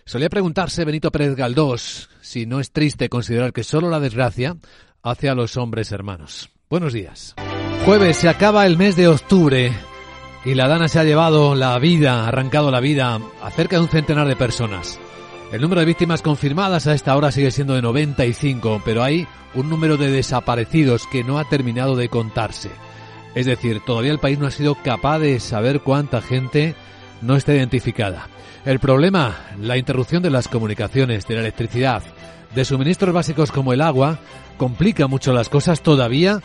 Solía preguntarse Benito Pérez Galdós si no es triste considerar que solo la desgracia hace a los hombres hermanos. Buenos días. Jueves, se acaba el mes de octubre y la Dana se ha llevado la vida, arrancado la vida a cerca de un centenar de personas. El número de víctimas confirmadas a esta hora sigue siendo de 95, pero hay un número de desaparecidos que no ha terminado de contarse. Es decir, todavía el país no ha sido capaz de saber cuánta gente no está identificada. El problema, la interrupción de las comunicaciones, de la electricidad, de suministros básicos como el agua, complica mucho las cosas todavía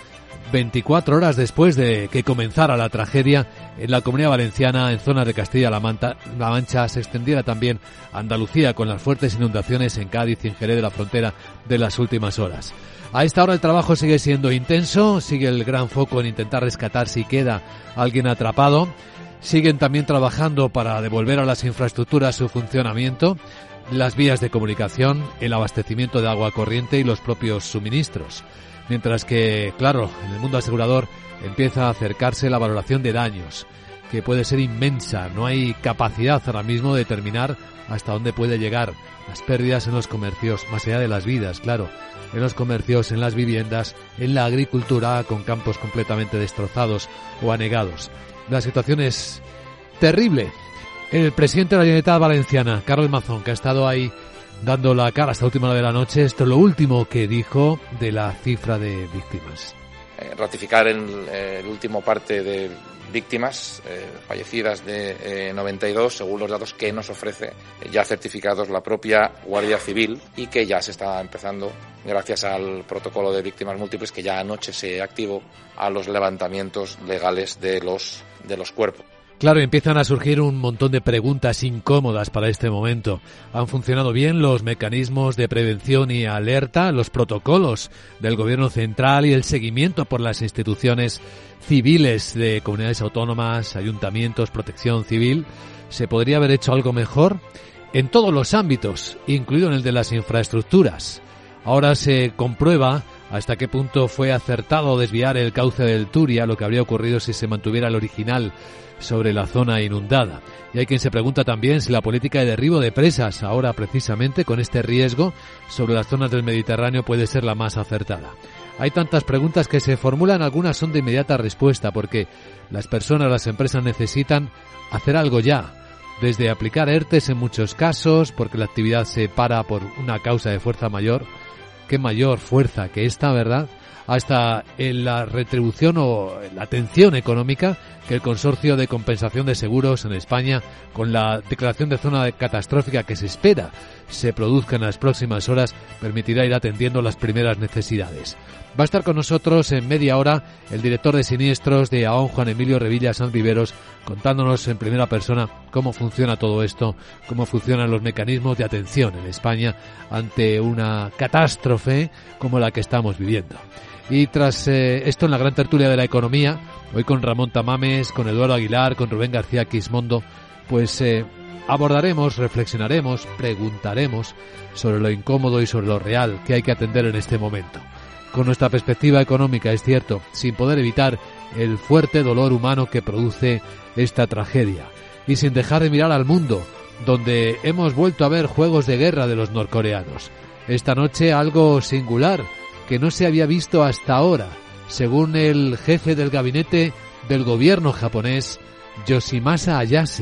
24 horas después de que comenzara la tragedia en la Comunidad Valenciana, en zonas de Castilla-La Mancha, se extendiera también a Andalucía con las fuertes inundaciones en Cádiz y en Jerez de la Frontera de las últimas horas. A esta hora el trabajo sigue siendo intenso, sigue el gran foco en intentar rescatar si queda alguien atrapado. Siguen también trabajando para devolver a las infraestructuras su funcionamiento, las vías de comunicación, el abastecimiento de agua corriente y los propios suministros. Mientras que, claro, en el mundo asegurador empieza a acercarse la valoración de daños, que puede ser inmensa. No hay capacidad ahora mismo de determinar hasta dónde puede llegar las pérdidas en los comercios, más allá de las vidas, claro, en los comercios, en las viviendas, en la agricultura, con campos completamente destrozados o anegados. La situación es terrible. El presidente de la Generalitat Valenciana, Carles Mazón, que ha estado ahí dando la cara hasta la última hora de la noche, esto es lo último que dijo de la cifra de víctimas. Ratificar el último parte de víctimas fallecidas de 92, según los datos que nos ofrece ya certificados la propia Guardia Civil, y que ya se está empezando, gracias al protocolo de víctimas múltiples que ya anoche se activó, a los levantamientos legales de los cuerpos. Claro, empiezan a surgir un montón de preguntas incómodas para este momento. ¿Han funcionado bien los mecanismos de prevención y alerta, los protocolos del Gobierno central y el seguimiento por las instituciones civiles de comunidades autónomas, ayuntamientos, protección civil? ¿Se podría haber hecho algo mejor? En todos los ámbitos, incluido en el de las infraestructuras. Ahora se comprueba hasta qué punto fue acertado desviar el cauce del Turia, lo que habría ocurrido si se mantuviera el original sobre la zona inundada. Y hay quien se pregunta también si la política de derribo de presas, ahora precisamente con este riesgo sobre las zonas del Mediterráneo, puede ser la más acertada. Hay tantas preguntas que se formulan, algunas son de inmediata respuesta, porque las personas, las empresas necesitan hacer algo ya, desde aplicar ERTEs en muchos casos, porque la actividad se para por una causa de fuerza mayor. Qué mayor fuerza que esta, ¿verdad? Hasta en la retribución o la atención económica que el Consorcio de Compensación de Seguros en España, con la declaración de zona catastrófica que se espera se produzca en las próximas horas, permitirá ir atendiendo las primeras necesidades. Va a estar con nosotros en media hora el director de siniestros de AON, Juan Emilio Revilla Sanz Viveros, contándonos en primera persona cómo funciona todo esto, cómo funcionan los mecanismos de atención en España ante una catástrofe como la que estamos viviendo. Y tras esto, en la gran tertulia de la economía, hoy con Ramón Tamames, con Eduardo Aguilar, con Rubén García Quismondo, pues abordaremos, reflexionaremos, preguntaremos sobre lo incómodo y sobre lo real que hay que atender en este momento. Con nuestra perspectiva económica, es cierto, sin poder evitar el fuerte dolor humano que produce esta tragedia. Y sin dejar de mirar al mundo, donde hemos vuelto a ver juegos de guerra de los norcoreanos. Esta noche algo singular que no se había visto hasta ahora, según el jefe del gabinete del gobierno japonés, Yoshimasa Hayashi,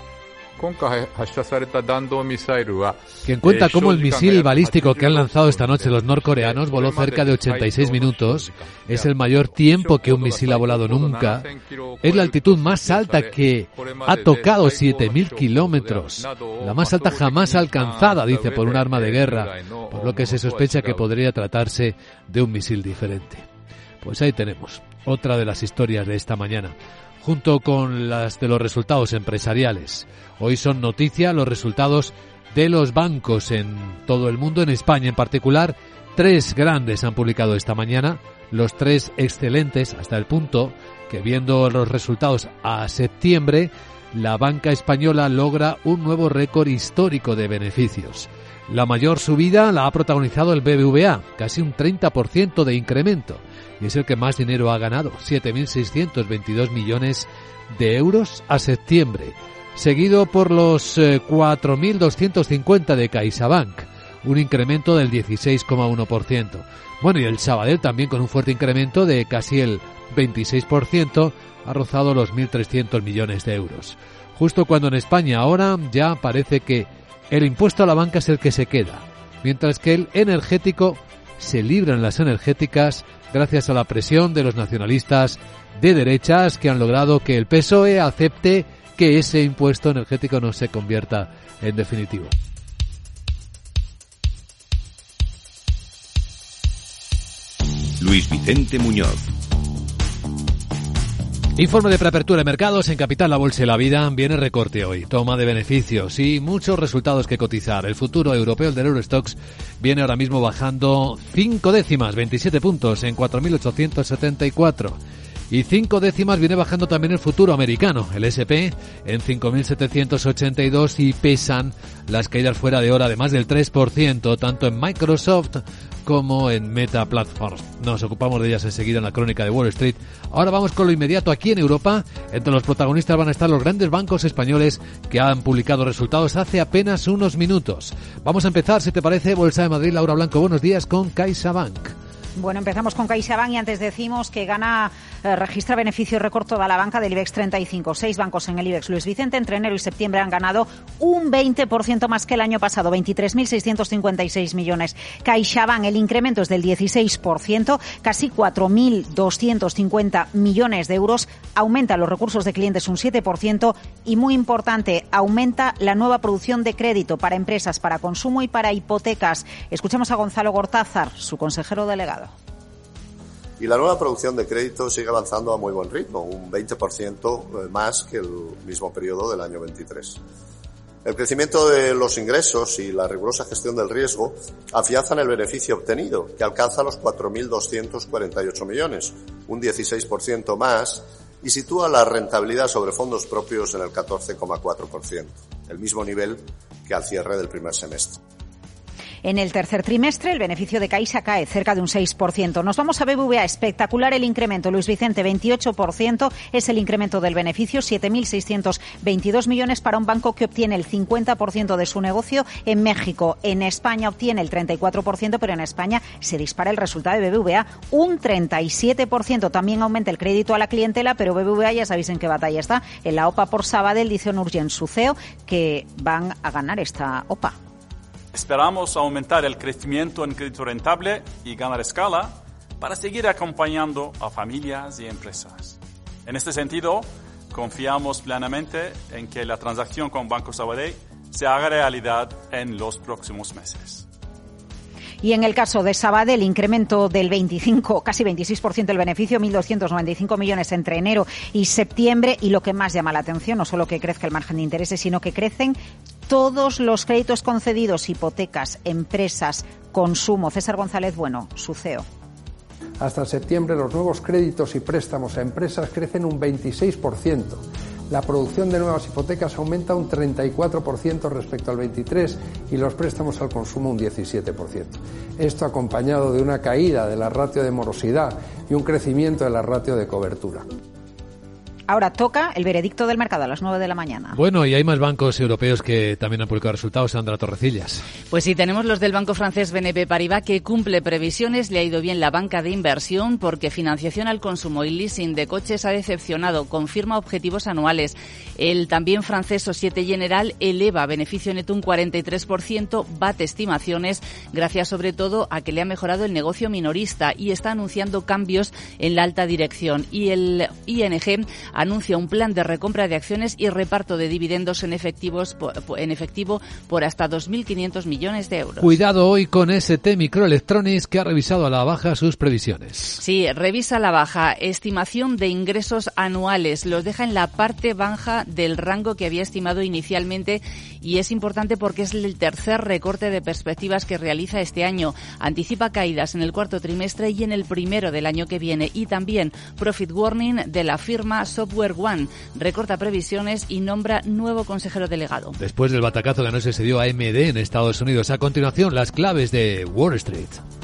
quien cuenta cómo el misil balístico que han lanzado esta noche los norcoreanos voló cerca de 86 minutos, es el mayor tiempo que un misil ha volado nunca, es la altitud más alta que ha tocado 7.000 kilómetros, la más alta jamás alcanzada, dice, por un arma de guerra, por lo que se sospecha que podría tratarse de un misil diferente. Pues ahí tenemos otra de las historias de esta mañana, junto con las de los resultados empresariales. Hoy son noticia los resultados de los bancos en todo el mundo, en España en particular. 3 grandes han publicado esta mañana, los 3 excelentes, hasta el punto que, viendo los resultados a septiembre, la banca española logra un nuevo récord histórico de beneficios. La mayor subida la ha protagonizado el BBVA, casi un 30% de incremento, y es el que más dinero ha ganado, 7.622 millones de euros a septiembre. seguido por los 4.250 de CaixaBank, un incremento del 16,1%. Bueno, y el Sabadell también con un fuerte incremento de casi el 26%, ha rozado los 1.300 millones de euros. Justo cuando en España ahora ya parece que el impuesto a la banca es el que se queda, mientras que el energético se libran las energéticas gracias a la presión de los nacionalistas de derechas que han logrado que el PSOE acepte que ese impuesto energético no se convierta en definitivo. Luis Vicente Muñoz. Informe de preapertura de mercados en Capital, la Bolsa y la Vida. Viene recorte hoy, toma de beneficios y muchos resultados que cotizar. El futuro europeo, el del Eurostoxx, viene ahora mismo bajando 5 décimas, 27 puntos en 4.874. Y 5 décimas viene bajando también el futuro americano, el S&P en 5.782, y pesan las caídas fuera de hora de más del 3%, tanto en Microsoft como en Meta Platforms. Nos ocupamos de ellas enseguida en la crónica de Wall Street. Ahora vamos con lo inmediato aquí en Europa. Entre los protagonistas van a estar los grandes bancos españoles que han publicado resultados hace apenas unos minutos. Vamos a empezar, si te parece, Bolsa de Madrid. Laura Blanco, buenos días, con CaixaBank. Bueno, empezamos con CaixaBank y antes decimos que registra beneficio récord toda la banca del IBEX 35. 6 bancos en el IBEX, Luis Vicente, entre enero y septiembre han ganado un 20% más que el año pasado, 23.656 millones. CaixaBank, el incremento es del 16%, casi 4.250 millones de euros. Aumenta los recursos de clientes un 7% y, muy importante, aumenta la nueva producción de crédito para empresas, para consumo y para hipotecas. Escuchamos a Gonzalo Gortázar, su consejero delegado. Y la nueva producción de crédito sigue avanzando a muy buen ritmo, un 20% más que el mismo periodo del año 23. El crecimiento de los ingresos y la rigurosa gestión del riesgo afianzan el beneficio obtenido, que alcanza los 4.248 millones, un 16% más, y sitúa la rentabilidad sobre fondos propios en el 14,4%, el mismo nivel que al cierre del primer semestre. En el tercer trimestre, el beneficio de Caixa cae cerca de un 6%. Nos vamos a BBVA. Espectacular el incremento. Luis Vicente, 28% es el incremento del beneficio, 7.622 millones para un banco que obtiene el 50% de su negocio en México. En España obtiene el 34%, pero en España se dispara el resultado de BBVA un 37%. También aumenta el crédito a la clientela, pero BBVA ya sabéis en qué batalla está. En la OPA por Sabadell, dice Onurgen, su CEO, que van a ganar esta OPA. Esperamos aumentar el crecimiento en crédito rentable y ganar escala para seguir acompañando a familias y empresas. En este sentido, confiamos plenamente en que la transacción con Banco Sabadell se haga realidad en los próximos meses. Y en el caso de Sabadell, incremento del 25, casi 26% del beneficio, 1.295 millones entre enero y septiembre. Y lo que más llama la atención, no solo que crezca el margen de intereses, sino que crecen todos los créditos concedidos, hipotecas, empresas, consumo. César González Bueno, su CEO. Hasta septiembre los nuevos créditos y préstamos a empresas crecen un 26%. La producción de nuevas hipotecas aumenta un 34% respecto al 23% y los préstamos al consumo un 17%. Esto acompañado de una caída de la ratio de morosidad y un crecimiento de la ratio de cobertura. Ahora toca el veredicto del mercado a las 9 de la mañana. Bueno, y hay más bancos europeos que también han publicado resultados. Sandra Torrecillas. Pues sí, tenemos los del banco francés BNP Paribas, que cumple previsiones. Le ha ido bien la banca de inversión porque financiación al consumo y leasing de coches ha decepcionado. Confirma objetivos anuales. El también francés Societe Generale eleva beneficio neto un 43%, bate estimaciones, gracias sobre todo a que le ha mejorado el negocio minorista y está anunciando cambios en la alta dirección. Y el ING anuncia un plan de recompra de acciones y reparto de dividendos en efectivo por hasta 2.500 millones de euros. Cuidado hoy con ST Microelectronics, que ha revisado a la baja sus previsiones. Sí, revisa la baja. Estimación de ingresos anuales. Los deja en la parte baja del rango que había estimado inicialmente, y es importante porque es el tercer recorte de perspectivas que realiza este año. Anticipa caídas en el cuarto trimestre y en el primero del año que viene. Y también profit warning de la firma Software One. Recorta previsiones y nombra nuevo consejero delegado. Después del batacazo que anoche se dio a AMD en Estados Unidos. A continuación, las claves de Wall Street.